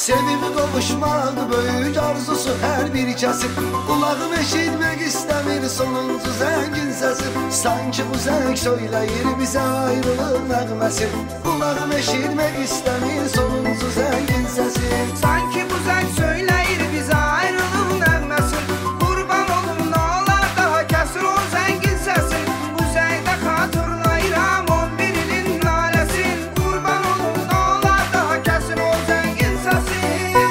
Sevib qovuşmaq böyük arzusu hər bir kəsin. Qulağım eşitmək istəmir sonuncu zəngin səsin. Sanki bu zəng söyləyir bizə ayrılıq nəğməsin. Qulağım eşitmək istəmir sonuncu zəngin səsin. Sanki bu zəng söyləyir bizə ayrılıq nəğməsin. Qurban olum nə olar daha kəsir o zəngin səsin. Bu zəngdə xatırlayıram 11 ilin naləsin. Qurban olum nə olar daha kəsir o zəngin səsin.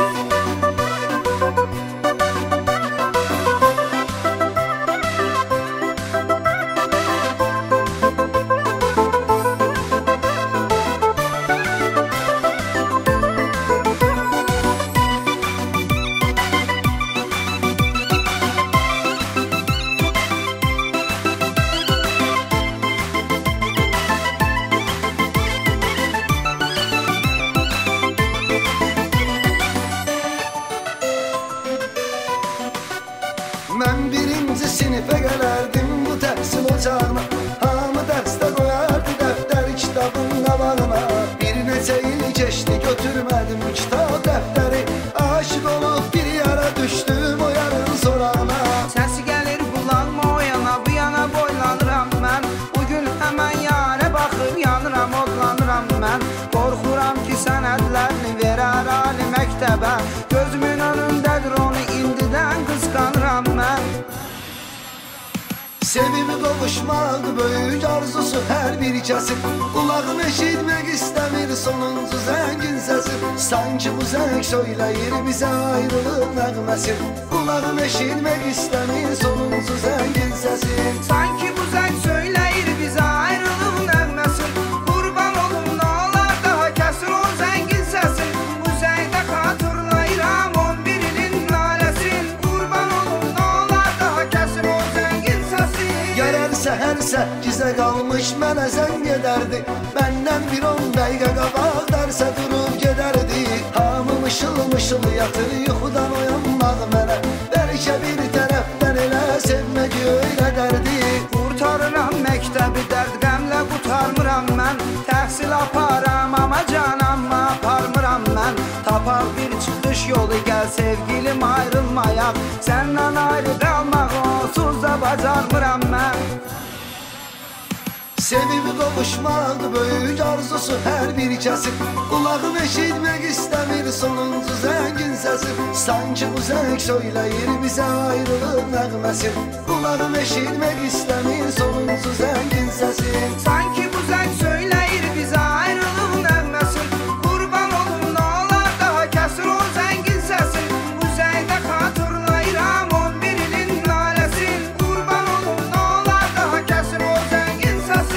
Mən birinci sinifə gələrdim bu təhsil ocağına. Hamı dərsdə qoyardı dəftər kitabın qabağına. Bir neçə il keçdi götürmədim kitab dəftəri. Aşıq olub bir yara düşdüm o yarın sorağına. Səsi gəlir qulağıma o yana bu yana boylanıram mən. Bugün həmən yarə baxıb yanıram odlanıram mən. Qorxuram ki sənədlərini verər ali məktəbə. Gözümün önündədir onu indidən qısqanıram mən. Sevib qovuşmaq böyük arzusu hər bir kəsin. Qulağım eşitmək istəmir sonuncu zəngin səsin. Sanki bu zəng söyləyir bizə ayrılıq nəğməsin. Qulağım eşitmək istəmir sonuncu zəngin səsin. Sanki bu zəng söyləyir bizə ayrılıq nəğməsin. Qurban olum nə olar daha kəsir o zəngin səsin. Bu zəngdə xatırlayıram 11 ilin naləsin. Qurban olum nə olar daha kəsir o zəngin səsin. Gərər səhər 8-ə qalmış mənə zəng edərdi. Məndən bir 10 dəqiqə qabaq dərsə durub gedərdi. Hamı mışıl mışıl yatır yuxudan oyanmaq mənə. Bəlkə bir tərəfdən elə sevmək öyrədərdi. Qurtarıram məktəbi dərd qəmlə qutarmıram mən. Təhsil aparam amma canamma aparmıram mən. Tapaq bir çıxış yolu gəl sevgilim ayrılmayaq. Səndən ayrı qalmaq onsuz da bacarmıram mən. Sevib qovuşmaq böyük arzusu hər bir kəsin. Qulağım eşitmək istəmir sonuncu zəngin səsin. Sanki bu zəng söyləyir bizə ayrılıq nəğməsin. Qulağım eşitmək istəmir sonuncu zəngin səsin. Sanki bu zəng söyləyir bizə ayrılıq nəğməsin. Qurban olum nə olar daha kəsir o zəngin səsin. Bu zəngdə xatırlayıram 11 ilin naləsin. Qurban olum nə olar daha kəsir o zəngin səsin.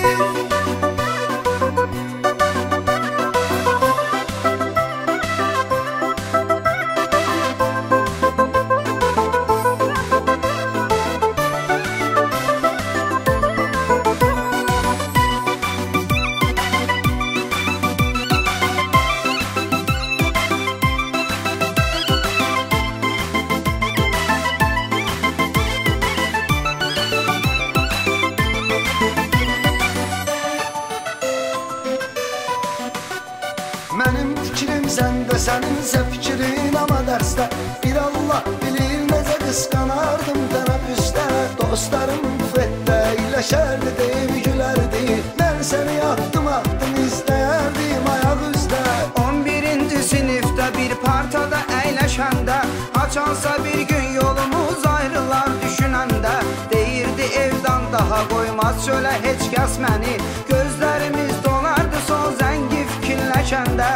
Mənim fikrim səndə, səninsə fikrin amma dərsdə. Bir Allah bilir necə qısqanardım tənəffüsdə. Dostlarım bufetdə iyiləşərdi, deyib gülərdi. Mən səni atdım izləyərdim ayaq üzdə. 11-ci sinifdə bir partada əyləşəndə. Haçansa bir gün yolumuz ayrılar düşünəndə. Deyirdi evdən daha qoymaz çölə heç kəs məni. Gözlərimiz dolardı son zəngi fikirləşəndə.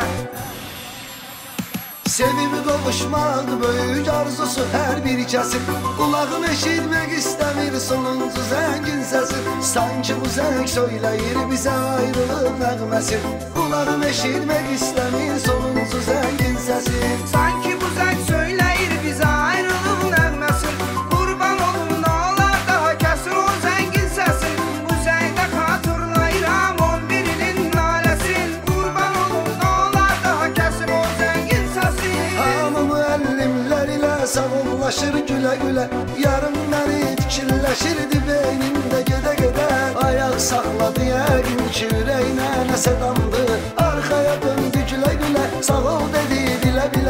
Sevib qovuşmaq böyük arzusu hər bir kəsin. Qulağım eşitmək istəmir sonuncu zəngin səsin. Sanki bu zəng söyləyir bizə ayrılıq nəğməsin. Qulağım eşitmək istəmir sonuncu zəngin səsin. Sanki bu zəng söyləyir bizə ayrılıq nəğməsin. Qurban olum nə olar daha kəsir o zəngin səsin. Bu zəngdə xatırlayıram 11 ilin naləsin. Qurban olum nə olar daha kəsir o zəngin səsin. Hamı müəllimlər ilə sağollaşır gülə-gülə. Yarın məni fikirləşirdi beynimdə gedə-gedə. Ayaq saxladı yəqin ki ürəyinə nəsə damdı. Arxaya döndü gülə-gülə, sağ ol dedi bilə-bilə.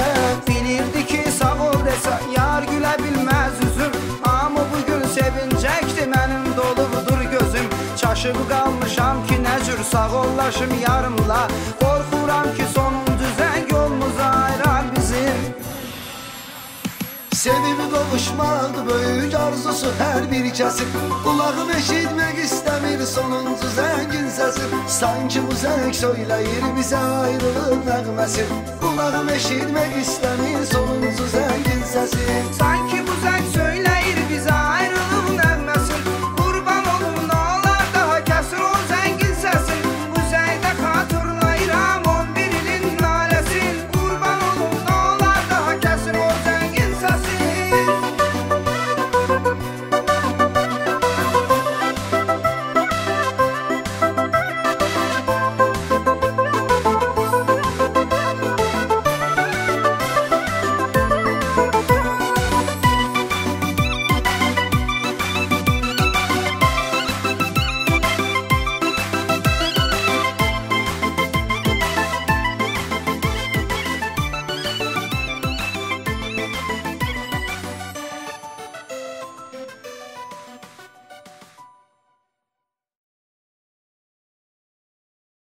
qalmışam ki nə cür sağollaşım yarımla. Qorxuram ki sonuncu zəng yolumuz ayırar bizim. Sevimi qovuşmaqdır böyük arzusu hər bir kəsin. Qulağım eşitmək istəmir sonuncu zəngin səsi. Sanki bu zəng söyləyir bizə ayrılıq nəğməsi. Qulağım eşitmək istəmir sonuncu zəng